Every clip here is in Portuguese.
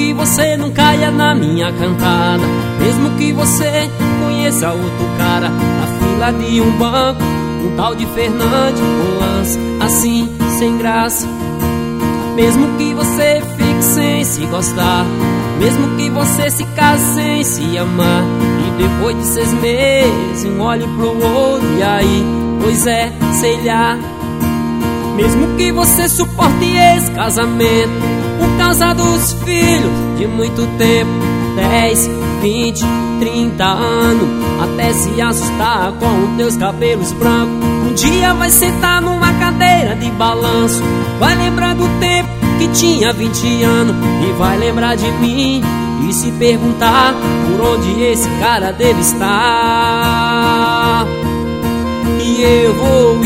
que você não caia na minha cantada, mesmo que você conheça outro cara na fila de um banco, um tal de Fernandes, um lance assim, sem graça. Mesmo que você fique sem se gostar, mesmo que você se case sem se amar, e depois de 6 meses um olhe pro outro e aí, pois é, sei lá. Mesmo que você suporte esse casamento por causa dos filhos de muito tempo, 10, 20, 30 anos, até se assustar com os teus cabelos brancos. Um dia vai sentar numa cadeira de balanço, vai lembrar do tempo que tinha 20 anos e vai lembrar de mim e se perguntar por onde esse cara deve estar. E eu vou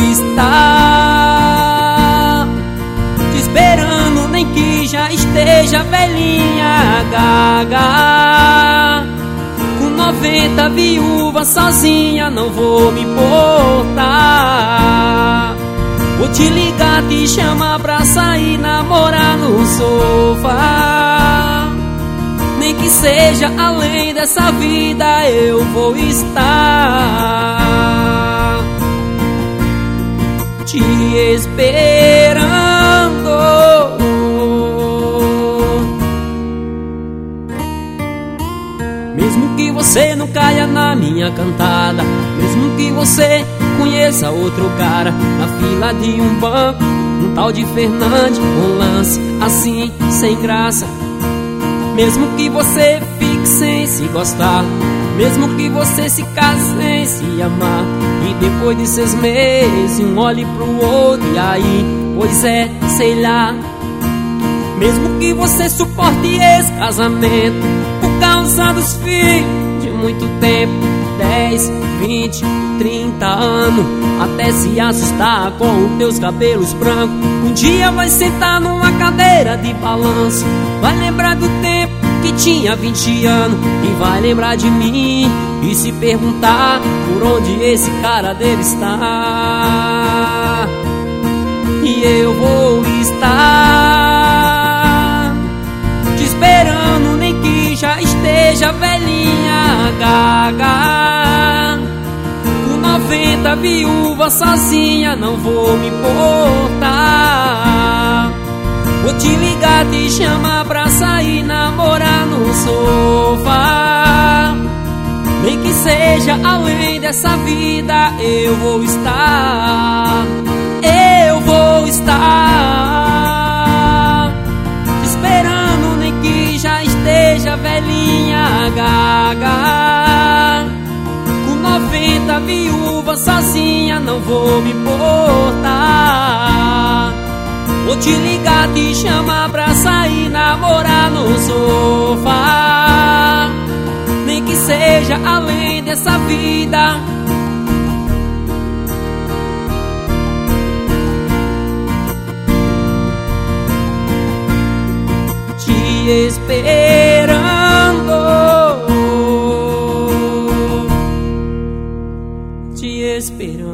estar te esperando, nem que já esteja velhinha, gaga, com 90 viúvas sozinha, não vou me importar. Vou te ligar, te chamar pra sair, namorar no sofá. Nem que seja além dessa vida, eu vou estar te esperando. Mesmo que você não caia na minha cantada, mesmo que você conheça outro cara na fila de um banco, um tal de Fernandes, um lance assim, sem graça. Mesmo que você fique sem se gostar, mesmo que você se case sem se amar, e depois de 6 meses um olhe pro outro e aí, pois é, sei lá. Mesmo que você suporte esse casamento por causa dos filhos de muito tempo, 10, 20, 30 anos, até se assustar com os teus cabelos brancos. Um dia vai sentar numa cadeira de balanço, vai lembrar do tempo que tinha 20 anos e vai lembrar de mim e se perguntar por onde esse cara deve estar. E eu vou estar te esperando, nem que já esteja velhinha, gaga, com 90 viúvas sozinha, não vou me importar. Vou te ligar, te chamar pra sair, namorar no sofá. Nem que seja além dessa vida, eu vou estar. Eu vou estar te esperando, nem que já esteja velhinha, gaga, com 90 viúvas sozinha, não vou me importar. Vou te ligar, te chamar pra sair, namorar no sofá. Nem que seja além dessa vida. Te esperando, te esperando.